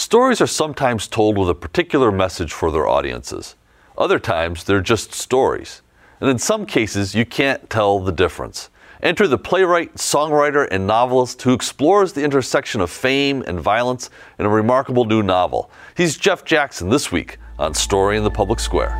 Stories are sometimes told with a particular message for their audiences. Other times, they're just stories. And in some cases, you can't tell the difference. Enter the playwright, songwriter, and novelist who explores the intersection of fame and violence in a remarkable new novel. He's Jeff Jackson this week on Story in the Public Square.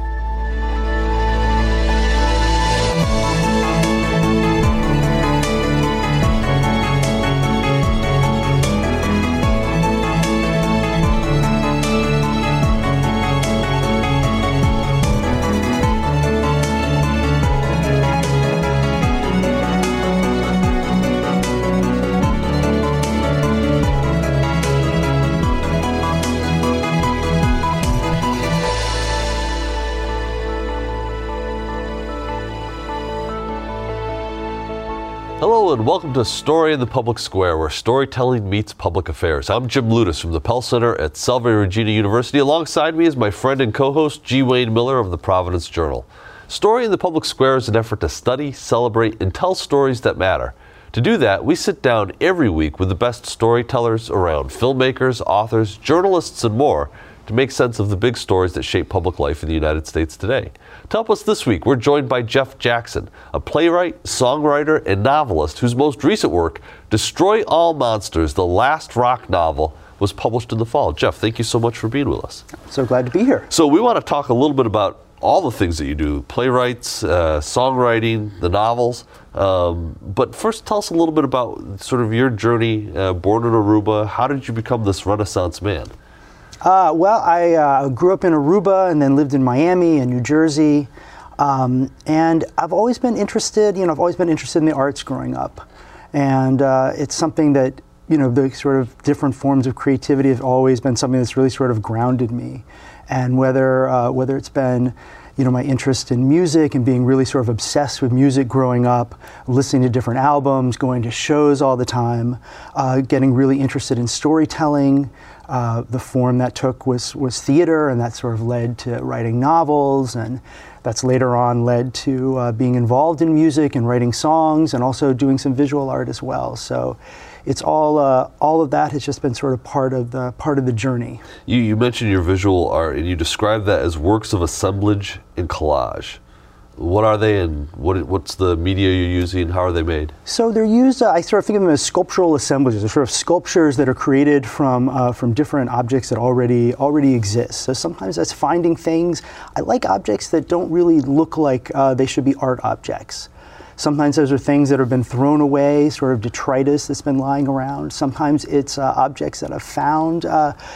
Hello and welcome to Story in the Public Square, where storytelling meets public affairs. I'm Jim Lutis from the Pell Center at Salve Regina University. Alongside me is my friend and co-host G. Wayne Miller of the Providence Journal. Story in the Public Square is an effort to study, celebrate, and tell stories that matter. To do that, we sit down every week with the best storytellers around, filmmakers, authors, journalists, and more, to make sense of the big stories that shape public life in the United States today. To help us this week, we're joined by Jeff Jackson, a playwright, songwriter, and novelist whose most recent work, Destroy All Monsters, the last rock novel, was published in the fall. Jeff, thank you so much for being with us. So glad to be here. So we want to talk a little bit about all the things that you do, playwrights, songwriting, the novels. But first, tell us a little bit about sort of your journey, born in Aruba. How did you become this Renaissance man? I grew up in Aruba and then lived in Miami and New Jersey. And I've always been interested, in the arts growing up. And it's something that, the sort of different forms of creativity have always been something that's really sort of grounded me. And whether it's been, my interest in music and being really sort of obsessed with music growing up, listening to different albums, going to shows all the time, getting really interested in storytelling. The form that took was theater, and that sort of led to writing novels, and that's later on led to being involved in music and writing songs, and also doing some visual art as well. So it's all of that has just been sort of part of the journey. You mentioned your visual art, and you described that as works of assemblage and collage. What are they, and what's the media you're using? How are they made? So they're used, I sort of think of them as sculptural assemblages. They're sort of sculptures that are created from different objects that already exist. So sometimes that's finding things. I like objects that don't really look like they should be art objects. Sometimes those are things that have been thrown away, sort of detritus that's been lying around. Sometimes it's objects that I've found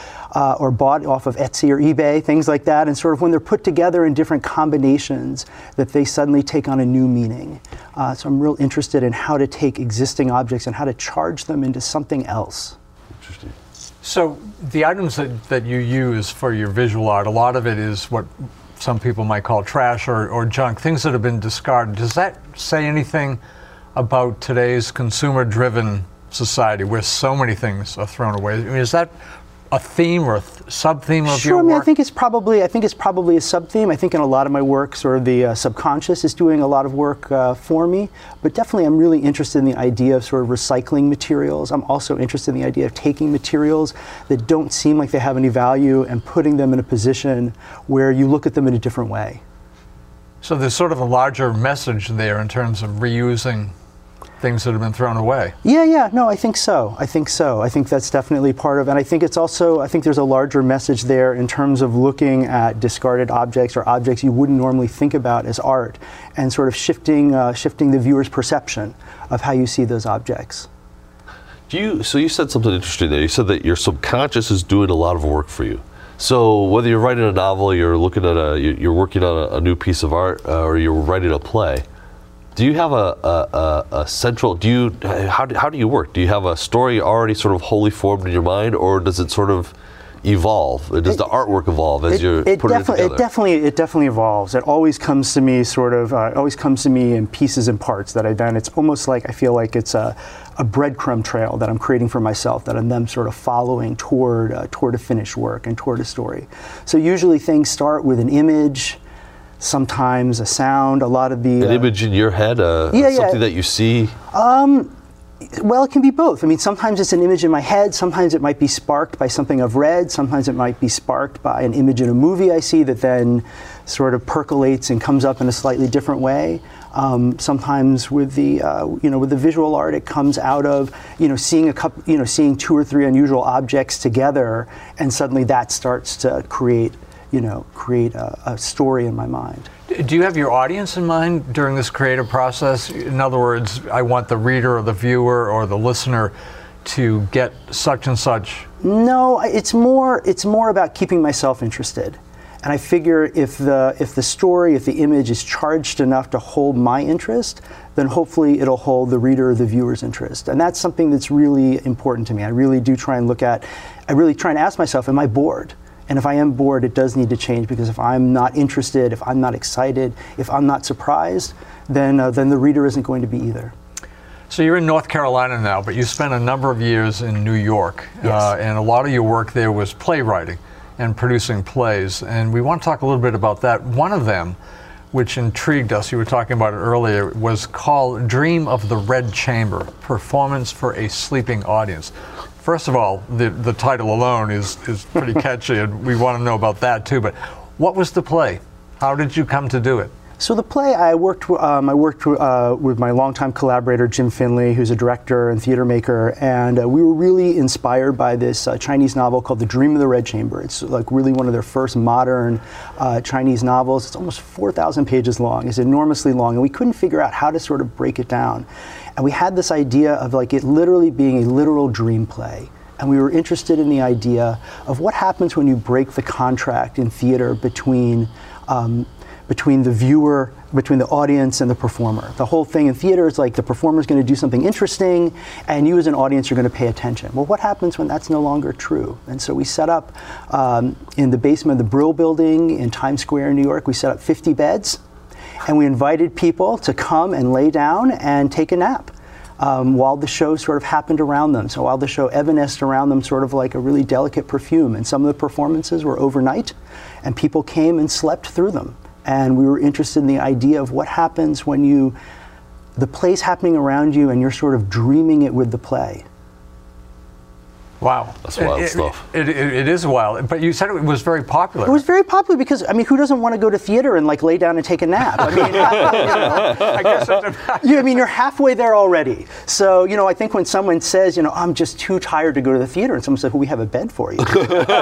or bought off of Etsy or eBay, things like that, and sort of when they're put together in different combinations that they suddenly take on a new meaning. So I'm real interested in how to take existing objects and how to charge them into something else. Interesting. So the items that you use for your visual art, a lot of it is what some people might call trash or junk, things that have been discarded. Does that say anything about today's consumer-driven society where so many things are thrown away? I mean, is that a theme or a sub-theme of your work? I think it's probably a sub-theme. I think in a lot of my work, sort of the subconscious is doing a lot of work for me. But definitely I'm really interested in the idea of sort of recycling materials. I'm also interested in the idea of taking materials that don't seem like they have any value and putting them in a position where you look at them in a different way. So there's sort of a larger message there in terms of reusing things that have been thrown away. No, I think so. I think that's definitely part of it. And I think there's a larger message there in terms of looking at discarded objects or objects you wouldn't normally think about as art, and sort of shifting the viewer's perception of how you see those objects. So you said something interesting there. You said that your subconscious is doing a lot of work for you. So whether you're writing a novel, you're working on a new piece of art, or you're writing a play, do you have a central, how do you work? Do you have a story already sort of wholly formed in your mind, or does it sort of evolve? Does the artwork evolve as you're putting it together? It definitely evolves. It always comes to me in pieces and parts that it's almost like I feel like it's a breadcrumb trail that I'm creating for myself, that I'm then sort of following toward a finished work and toward a story. So usually things start with an image, sometimes a sound, a lot of the... An image in your head, something that you see? Well, it can be both. I mean, sometimes it's an image in my head, sometimes it might be sparked by something I've read, sometimes it might be sparked by an image in a movie I see that then sort of percolates and comes up in a slightly different way. Sometimes with the with the visual art, it comes out of seeing seeing 2 or 3 unusual objects together, and suddenly that starts to create a story in my mind. Do you have your audience in mind during this creative process? In other words, I want the reader or the viewer or the listener to get such and such. No, it's more about keeping myself interested. And I figure if the story, if the image is charged enough to hold my interest, then hopefully it'll hold the reader or the viewer's interest. And that's something that's really important to me. I really try and ask myself, am I bored? And if I am bored, it does need to change, because if I'm not interested, if I'm not excited, if I'm not surprised, then the reader isn't going to be either. So you're in North Carolina now, but you spent a number of years in New York. Yes. And a lot of your work there was playwriting and producing plays. And we want to talk a little bit about that. One of them, which intrigued us, you were talking about it earlier, was called Dream of the Red Chamber, Performance for a Sleeping Audience. First of all, the title alone is pretty catchy, and we want to know about that too. But what was the play? How did you come to do it? So the play, I worked with my longtime collaborator Jim Finley, who's a director and theater maker, and we were really inspired by this Chinese novel called The Dream of the Red Chamber. It's like really one of their first modern Chinese novels. It's almost 4,000 pages long. It's enormously long, and we couldn't figure out how to sort of break it down. And we had this idea of like it literally being a literal dream play. And we were interested in the idea of what happens when you break the contract in theater between the viewer, between the audience and the performer. The whole thing in theater is like the performer's going to do something interesting, and you as an audience are going to pay attention. Well, what happens when that's no longer true? And so we set up in the basement of the Brill Building in Times Square in New York, we set up 50 beds, and we invited people to come and lay down and take a nap. While the show sort of happened around them. So while the show evanesced around them sort of like a really delicate perfume. And some of the performances were overnight, and people came and slept through them. And we were interested in the idea of what happens when the play's happening around you and you're sort of dreaming it with the play. Wow. That's wild stuff. It is wild. But you said it was very popular. It was very popular because, I mean, who doesn't want to go to theater and like lay down and take a nap? I mean, I guess I mean, you're halfway there already. So, I think when someone says, I'm just too tired to go to the theater, and someone says, well, we have a bed for you.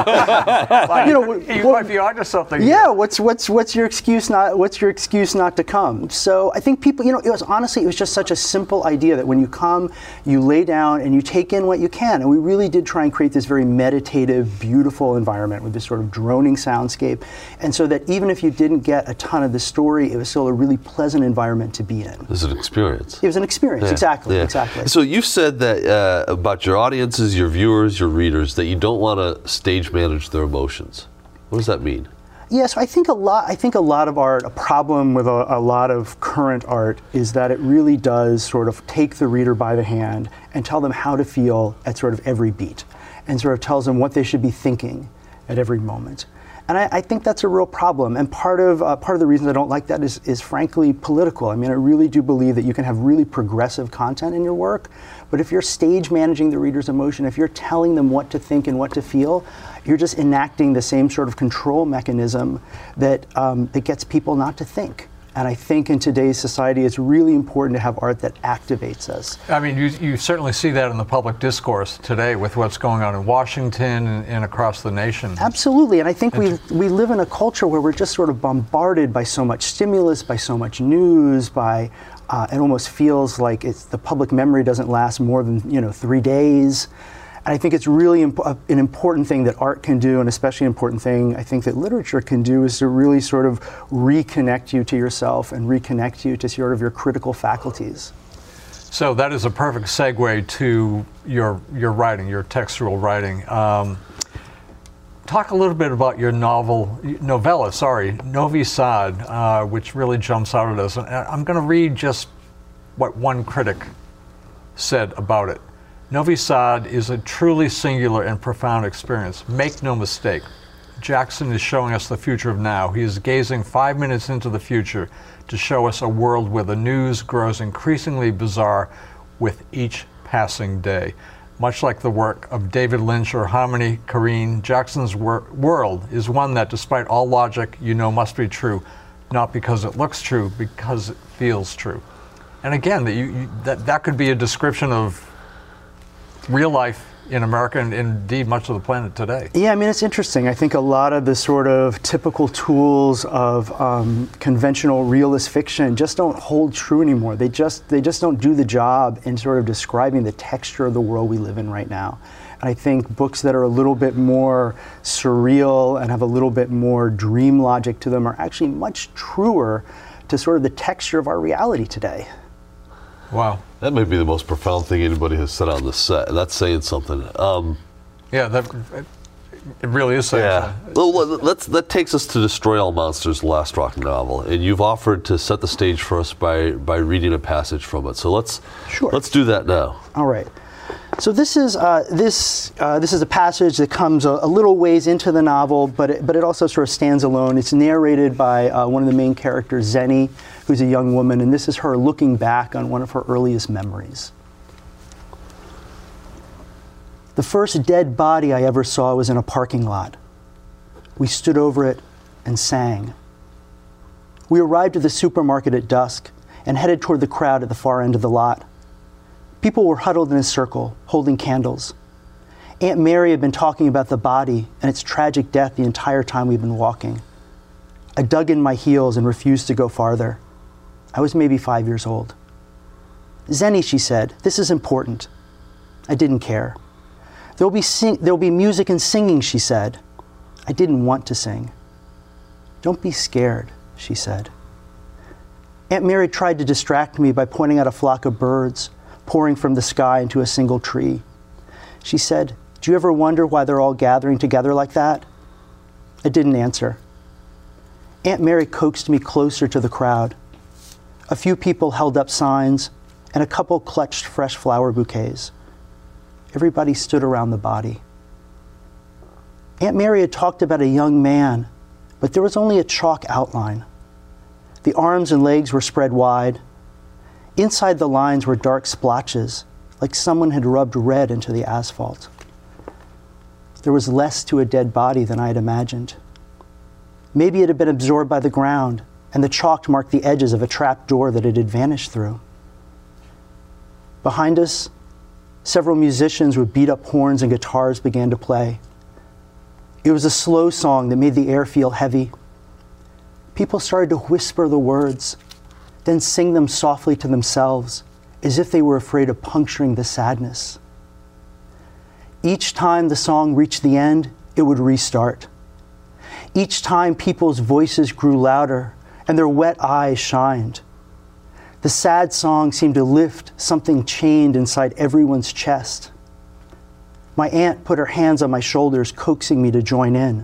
You might be onto something. Yeah, what's your excuse not to come? So I think people, it was just such a simple idea that when you come, you lay down and you take in what you can. And we really did try and create this very meditative, beautiful environment with this sort of droning soundscape. And so that even if you didn't get a ton of the story, it was still a really pleasant environment to be in. It was an experience. It was an experience, exactly. So you've said that about your audiences, your viewers, your readers, that you don't want to stage manage their emotions. What does that mean? Yes, I think a lot of art, a problem with a lot of current art is that it really does sort of take the reader by the hand and tell them how to feel at sort of every beat, and sort of tells them what they should be thinking at every moment. And I think that's a real problem. And part of the reason I don't like that is frankly political. I mean, I really do believe that you can have really progressive content in your work, but if you're stage managing the reader's emotion, if you're telling them what to think and what to feel, you're just enacting the same sort of control mechanism that gets people not to think. And I think in today's society, it's really important to have art that activates us. I mean, you certainly see that in the public discourse today with what's going on in Washington and across the nation. Absolutely, and I think we live in a culture where we're just sort of bombarded by so much stimulus, by so much news, it almost feels like the public memory doesn't last more than 3 days. And I think it's really an important thing that art can do, and especially an important thing I think that literature can do, is to really sort of reconnect you to yourself and reconnect you to sort of your critical faculties. So that is a perfect segue to your writing, your textual writing. Talk a little bit about your novella, Novi Sad, which really jumps out at us. And I'm going to read just what one critic said about it. Novi Sad is a truly singular and profound experience. Make no mistake, Jackson is showing us the future of now. He is gazing 5 minutes into the future to show us a world where the news grows increasingly bizarre with each passing day. Much like the work of David Lynch or Harmony Korine, Jackson's world is one that, despite all logic, must be true, not because it looks true, because it feels true. And again, that could be a description of real life in America and indeed much of the planet today. Yeah, I mean, it's interesting. I think a lot of the sort of typical tools of conventional realist fiction just don't hold true anymore. They just don't do the job in sort of describing the texture of the world we live in right now. And I think books that are a little bit more surreal and have a little bit more dream logic to them are actually much truer to sort of the texture of our reality today. Wow. That may be the most profound thing anybody has said on this set. That's saying something. Yeah, it really is saying something. Well, that takes us to Destroy All Monsters, the last Rock novel, and you've offered to set the stage for us by reading a passage from it. So let's do that now. All right. So this is a passage that comes a little ways into the novel, but it also sort of stands alone. It's narrated by one of the main characters, Zenny, who's a young woman, and this is her looking back on one of her earliest memories. The first dead body I ever saw was in a parking lot. We stood over it and sang. We arrived at the supermarket at dusk and headed toward the crowd at the far end of the lot. People were huddled in a circle, holding candles. Aunt Mary had been talking about the body and its tragic death the entire time we'd been walking. I dug in my heels and refused to go farther. I was maybe 5 years old. Zenny, she said, this is important. I didn't care. There'll be music and singing, she said. I didn't want to sing. Don't be scared, she said. Aunt Mary tried to distract me by pointing out a flock of birds pouring from the sky into a single tree. She said, do you ever wonder why they're all gathering together like that? I didn't answer. Aunt Mary coaxed me closer to the crowd. A few people held up signs, and a couple clutched fresh flower bouquets. Everybody stood around the body. Aunt Mary had talked about a young man, but there was only a chalk outline. The arms and legs were spread wide. Inside the lines were dark splotches, like someone had rubbed red into the asphalt. There was less to a dead body than I had imagined. Maybe it had been absorbed by the ground, and the chalk marked the edges of a trap door that it had vanished through. Behind us, several musicians with beat-up horns and guitars began to play. It was a slow song that made the air feel heavy. People started to whisper the words, then sing them softly to themselves, as if they were afraid of puncturing the sadness. Each time the song reached the end, it would restart. Each time people's voices grew louder and their wet eyes shined. The sad song seemed to lift something chained inside everyone's chest. My aunt put her hands on my shoulders, coaxing me to join in.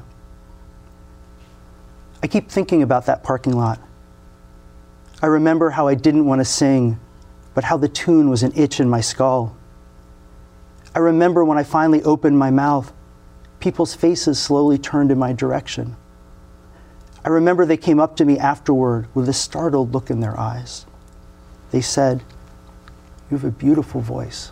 I keep thinking about that parking lot. I remember how I didn't want to sing, but how the tune was an itch in my skull. I remember when I finally opened my mouth, people's faces slowly turned in my direction. I remember they came up to me afterward with a startled look in their eyes. They said, "You have a beautiful voice."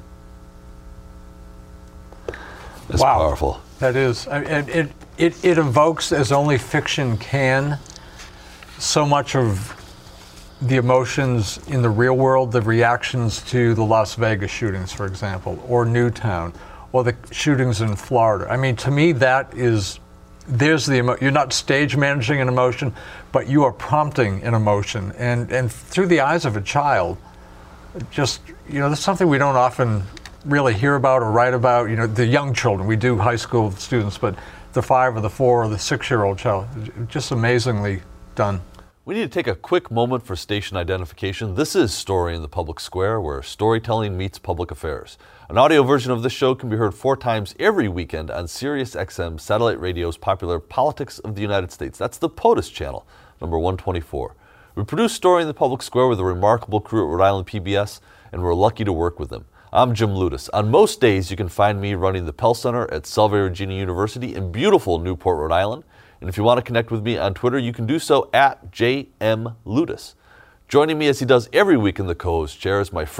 That's powerful. That is. It evokes, as only fiction can, so much of the emotions in the real world, the reactions to the Las Vegas shootings, for example, or Newtown, or the shootings in Florida. I mean, to me, that is, you're not stage managing an emotion, but you are prompting an emotion. And through the eyes of a child, just, that's something we don't often really hear about or write about. The young children, we do high school students, but the 5 or the 4 or the 6-year-old child, just amazingly done. We need to take a quick moment for station identification. This is Story in the Public Square, where storytelling meets public affairs. An audio version of this show can be heard 4 times every weekend on Sirius XM Satellite Radio's popular Politics of the United States. That's the POTUS channel, number 124. We produce Story in the Public Square with a remarkable crew at Rhode Island PBS, and we're lucky to work with them. I'm Jim Ludas. On most days, you can find me running the Pell Center at Salve Regina University in beautiful Newport, Rhode Island. And if you want to connect with me on Twitter, you can do so at JMLudas. Joining me as he does every week in the co-host chair is my friend,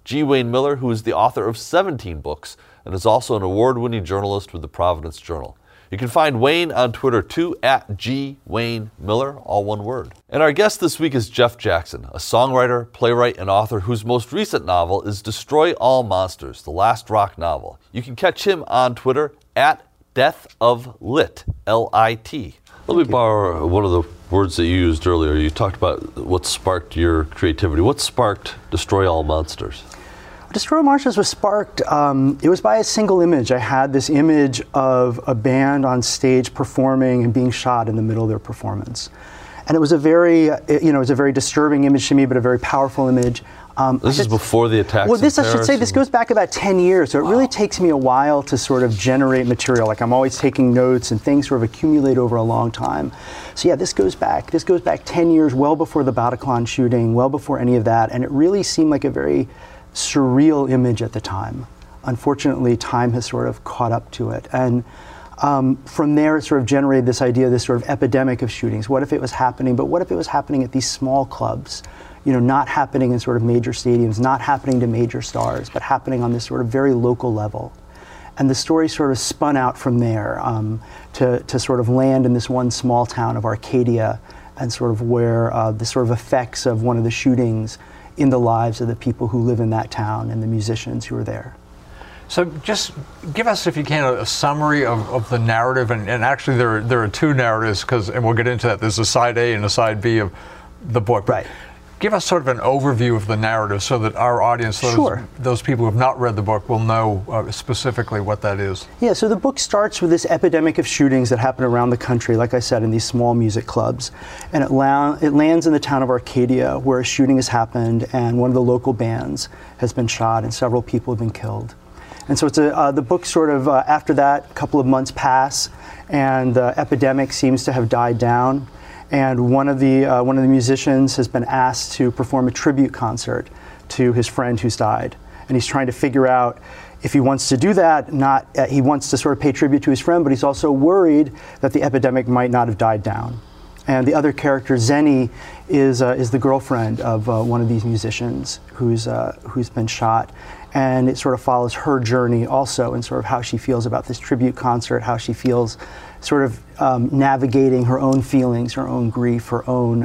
G. Wayne Miller, who is the author of 17 books and is also an award-winning journalist with the Providence Journal. You can find Wayne on Twitter too, at G. Wayne Miller, all one word. And our guest this week is Jeff Jackson, a songwriter, playwright, and author whose most recent novel is Destroy All Monsters, the last rock novel. You can catch him on Twitter at Death of Lit, L-I-T. Let me borrow one of the words that you used earlier. You talked about what sparked your creativity. What sparked Destroy All Monsters? Destroy All Monsters was sparked, it was by a single image. I had this image of a band on stage performing and being shot in the middle of their performance. And it was a very, it was a very disturbing image to me, but a very powerful image. This is before the attacks. Well, I should say, this goes back about 10 years, so it really takes me a while to sort of generate material. Like, I'm always taking notes, and things sort of accumulate over a long time. So yeah, this goes back 10 years, well before the Bataclan shooting, well before any of that, and it really seemed like a very surreal image at the time. Unfortunately, time has sort of caught up to it. And from there, it sort of generated this idea, this sort of epidemic of shootings. What if it was happening, but what if it was happening at these small clubs? Not happening in sort of major stadiums, not happening to major stars, but happening on this sort of very local level. And the story sort of spun out from there to sort of land in this one small town of Arcadia, and sort of where the sort of effects of one of the shootings in the lives of the people who live in that town and the musicians who are there. So just give us, if you can, a summary of the narrative, and actually there are two narratives, and we'll get into that. There's a side A and a side B of the book. Right. Give us sort of an overview of the narrative so that our audience, those people who have not read the book, will know specifically what that is. Yeah, so the book starts with this epidemic of shootings that happen around the country, like I said, in these small music clubs. And it lands in the town of Arcadia, where a shooting has happened and one of the local bands has been shot and several people have been killed. And so it's the book sort of, after that, a couple of months pass and the epidemic seems to have died down. And one of the musicians has been asked to perform a tribute concert to his friend who's died, and he's trying to figure out if he wants to do that. He wants to sort of pay tribute to his friend, but he's also worried that the epidemic might not have died down. And the other character, Zenny, is the girlfriend of one of these musicians who's been shot, and it sort of follows her journey also, and sort of how she feels about this tribute concert, how she feels sort of navigating her own feelings, her own grief, her own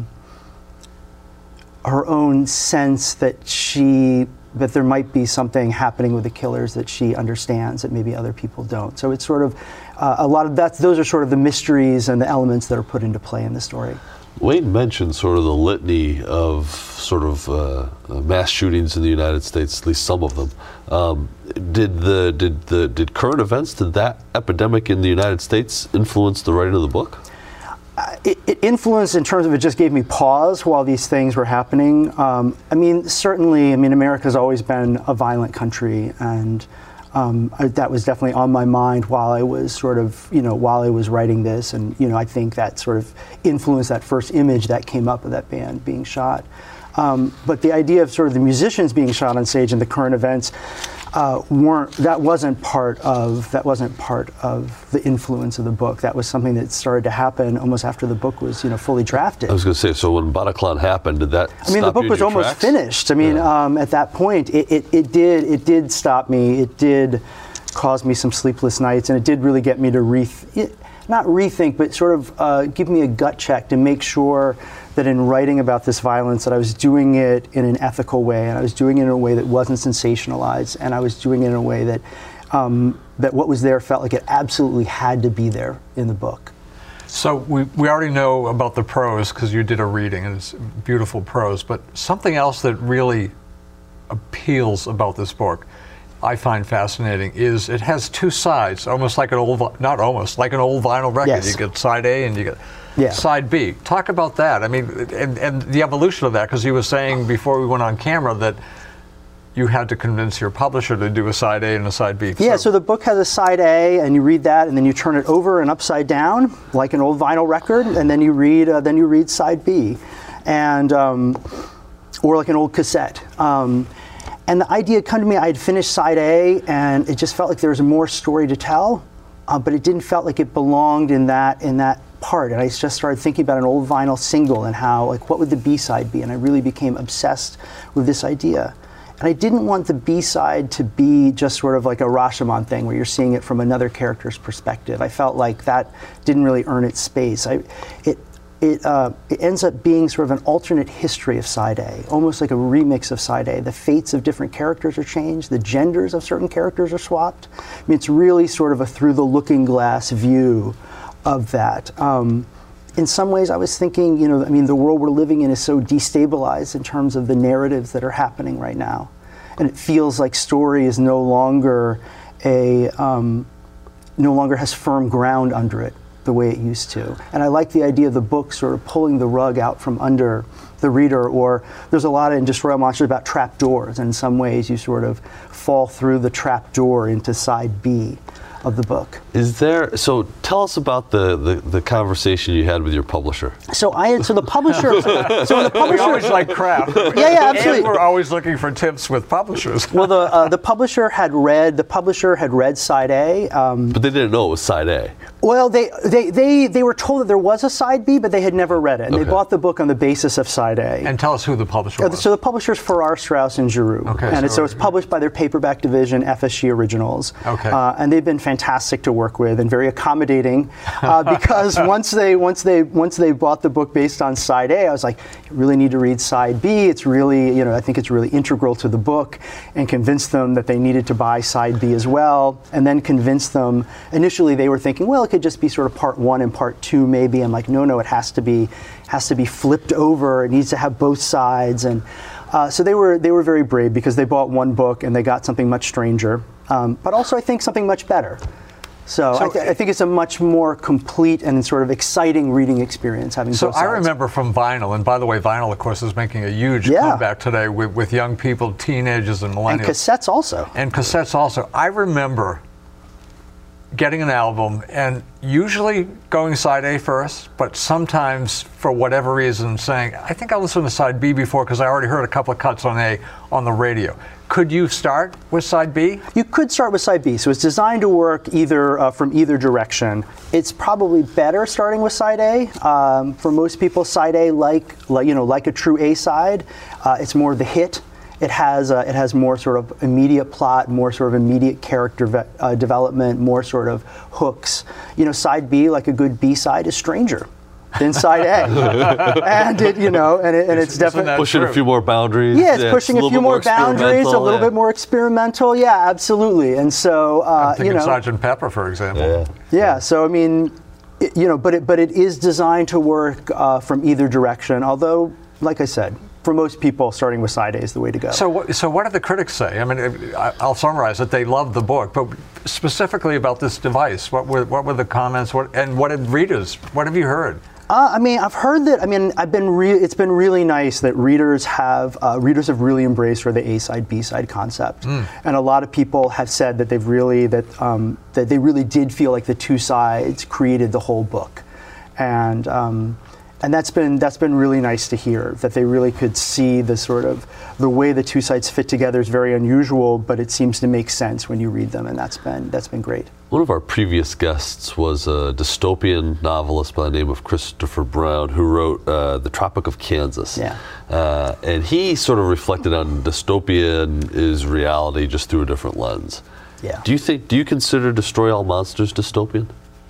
sense that there might be something happening with the killers that she understands that maybe other people don't. So it's sort of a lot of that. Those are sort of the mysteries and the elements that are put into play in the story. Wayne mentioned sort of the litany of sort of mass shootings in the United States, at least some of them. Did current events, did that epidemic in the United States influence the writing of the book? It influenced in terms of it just gave me pause while these things were happening. Certainly, America's always been a violent country, and that was definitely on my mind while I was sort of, while I was writing this, and I think that sort of influenced that first image that came up of that band being shot. But the idea of sort of the musicians being shot on stage and the current events wasn't part of the influence of the book. That was something that started to happen almost after the book was fully drafted. I was going to say, so when Bataclan happened, did that stop you in your tracks? The book was almost finished. At that point, it did stop me. It did cause me some sleepless nights, and it did really get me to not rethink, but sort of give me a gut check to make sure that in writing about this violence, that I was doing it in an ethical way, and I was doing it in a way that wasn't sensationalized, and I was doing it in a way that that what was there felt like it absolutely had to be there in the book. So we already know about the prose because you did a reading, and it's beautiful prose, but something else that really appeals about this book, I find fascinating, is it has two sides, almost like an old, not almost, like an old vinyl record. Yes. You get side A and you get side B. Talk about that. And the evolution of that, because you were saying before we went on camera that you had to convince your publisher to do a side A and a side B. Yeah, so the book has a side A, and you read that, and then you turn it over and upside down, like an old vinyl record, and then you read side B, and or like an old cassette. And the idea came to me, I had finished side A, and it just felt like there was more story to tell, but it didn't feel like it belonged in that part. And I just started thinking about an old vinyl single and how, like, what would the B-side be? And I really became obsessed with this idea. And I didn't want the B-side to be just sort of like a Rashomon thing where you're seeing it from another character's perspective. I felt like that didn't really earn its space. It ends up being sort of an alternate history of Side A, almost like a remix of Side A. The fates of different characters are changed, the genders of certain characters are swapped. I mean, it's really sort of a through the looking glass view of that. In some ways, I was thinking, the world we're living in is so destabilized in terms of the narratives that are happening right now. And it feels like story is no longer has firm ground under it the way it used to. And I like the idea of the book sort of pulling the rug out from under the reader, or there's a lot in Destroy All Monsters about trap doors. And in some ways, you sort of fall through the trap door into Side B of the book. So tell us about the conversation you had with your publisher. The publisher. We always like craft. Yeah, absolutely. And we're always looking for tips with publishers. Well, the publisher had read Side A. But they didn't know it was Side A. Well, they were told that there was a Side B, but they had never read it, and they bought the book on the basis of Side A. And tell us who the publisher was. So the publisher's Farrar, Straus and Giroux. Okay, and so it's published by their paperback division, FSG Originals. Okay. And they've been fantastic to work with and very accommodating, because once they bought the book based on Side A, I was like, you really need to read Side B. It's really, I think it's really integral to the book, and convinced them that they needed to buy Side B as well, and then convinced them. Initially, they were thinking, well, it could just be sort of part 1 and part 2 maybe. I'm like, no, it has to be flipped over. It needs to have both sides. And so they were very brave, because they bought one book and they got something much stranger, but also I think something much better. So I think it's a much more complete and sort of exciting reading experience having both sides. I remember from vinyl, and by the way, vinyl, of course, is making a huge comeback today with young people, teenagers and millennials. And cassettes also. I remember getting an album and usually going Side A first, but sometimes for whatever reason saying, I think I'll listen to Side B before, because I already heard a couple of cuts on A on the radio. Could you start with Side B? You could start with Side B. So it's designed to work either from either direction. It's probably better starting with Side A. For most people, Side A, like a true A side, it's more the hit. It has more sort of immediate plot, more sort of immediate character development, more sort of hooks. Side B, like a good B side, is stranger than Side A, and it's definitely pushing a few more boundaries. Yeah, it's pushing a few more boundaries, a little bit more experimental. Yeah, absolutely. And so I'm thinking Sgt. Pepper, for example. Yeah. So I mean, but it is designed to work from either direction. Although, like I said, for most people, starting with Side A is the way to go. So what did the critics say? I mean, I'll summarize it. They loved the book, but specifically about this device, what were the comments? What did readers? What have you heard? I've heard that. It's been really nice that readers have really embraced sort of the A side, B side concept, and a lot of people have said that they really did feel like the two sides created the whole book, and that's been really nice to hear, that they really could see the way the two sides fit together is very unusual, but it seems to make sense when you read them, and that's been great. One of our previous guests was a dystopian novelist by the name of Christopher Brown, who wrote The Tropic of Kansas. Yeah. And he sort of reflected on dystopian is reality just through a different lens. Yeah. Do you consider Destroy All Monsters dystopian?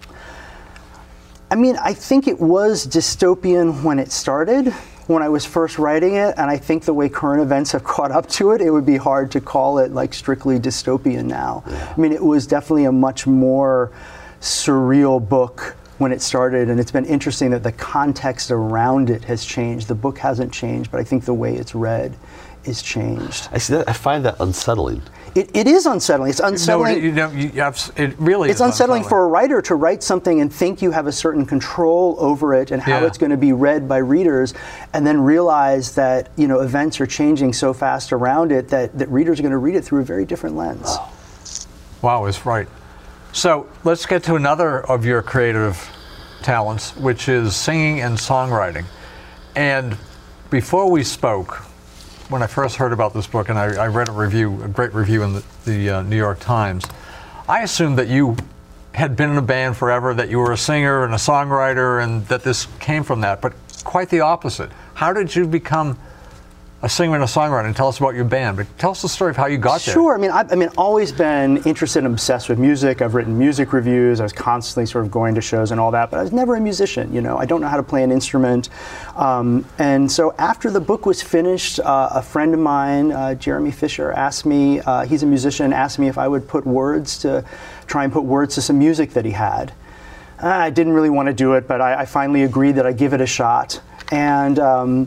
I mean, I think it was dystopian when it started, when I was first writing it, and I think the way current events have caught up to it, it would be hard to call it like strictly dystopian now. Yeah. I mean, it was definitely a much more surreal book when it started, and it's been interesting that the context around it has changed. The book hasn't changed, but I think the way it's read is changed. I find that unsettling. It is unsettling. It's unsettling. No, it really is. It's unsettling for a writer to write something and think you have a certain control over it and how it's going to be read by readers, and then realize that events are changing so fast around it that readers are going to read it through a very different lens. Wow, it's right. So let's get to another of your creative talents, which is singing and songwriting. And before we spoke, when I first heard about this book, and I read a great review in the New York Times, I assumed that you had been in a band forever, that you were a singer and a songwriter, and that this came from that, but quite the opposite. How did you become a singer and a songwriter, and tell us about your band. But tell us the story of how you got there. Sure. I've always been interested and obsessed with music. I've written music reviews. I was constantly sort of going to shows and all that, but I was never a musician. I don't know how to play an instrument. And so after the book was finished, a friend of mine, Jeremy Fisher, asked me, he's a musician, asked me if I would try and put words to some music that he had. I didn't really want to do it, but I finally agreed that I'd give it a shot. And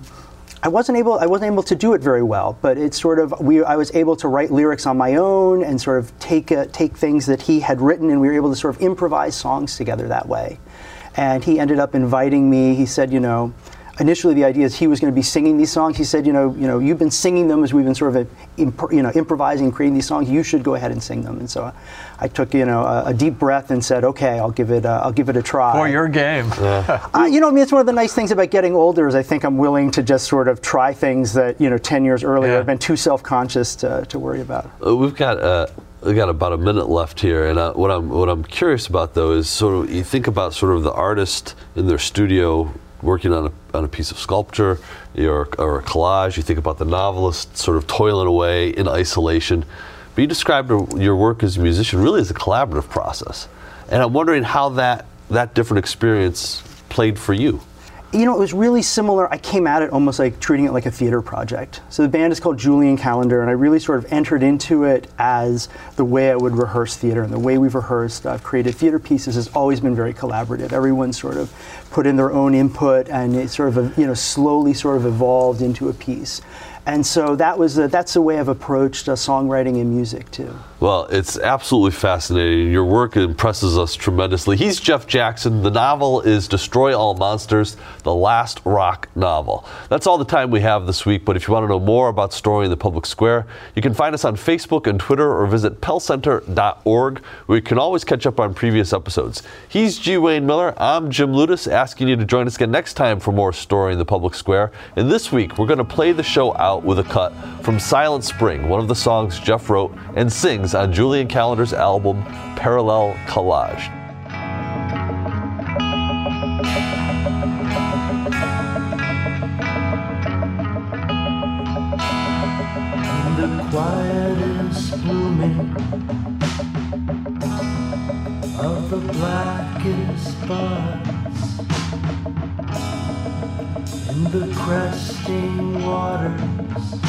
I wasn't able to do it very well, but it's sort of I was able to write lyrics on my own and sort of take things that he had written, and we were able to sort of improvise songs together that way. And he ended up inviting me. He said, initially the idea is he was going to be singing these songs. He said, you've been singing them as we've been sort of improvising, creating these songs. You should go ahead and sing them. And so I took a deep breath and said, okay, I'll give it a try. For your game. It's one of the nice things about getting older is I think I'm willing to just sort of try things that 10 years earlier I've been too self-conscious to worry about. We've got about a minute left here, and what I'm curious about though is sort of you think about sort of the artist in their studio working on a piece of sculpture or a collage. You think about the novelist sort of toiling away in isolation. But you described your work as a musician really as a collaborative process. And I'm wondering how that different experience played for you. It was really similar. I came at it almost like treating it like a theater project. So the band is called Julian Calendar, and I really sort of entered into it as the way I would rehearse theater. And the way we've rehearsed, created theater pieces has always been very collaborative. Everyone sort of put in their own input, and it sort of, slowly sort of evolved into a piece. And so that's the way I've approached songwriting and music too. Well, it's absolutely fascinating. Your work impresses us tremendously. He's Jeff Jackson. The novel is Destroy All Monsters, the last rock novel. That's all the time we have this week, but if you want to know more about Story in the Public Square, you can find us on Facebook and Twitter or visit pellcenter.org, where you can always catch up on previous episodes. He's G. Wayne Miller. I'm Jim Ludas, asking you to join us again next time for more Story in the Public Square. And this week, we're going to play the show out with a cut from Silent Spring, one of the songs Jeff wrote and sings on Julian Calendar's album Parallel Collage. In the quietest blooming of the blackest buds, in the cresting waters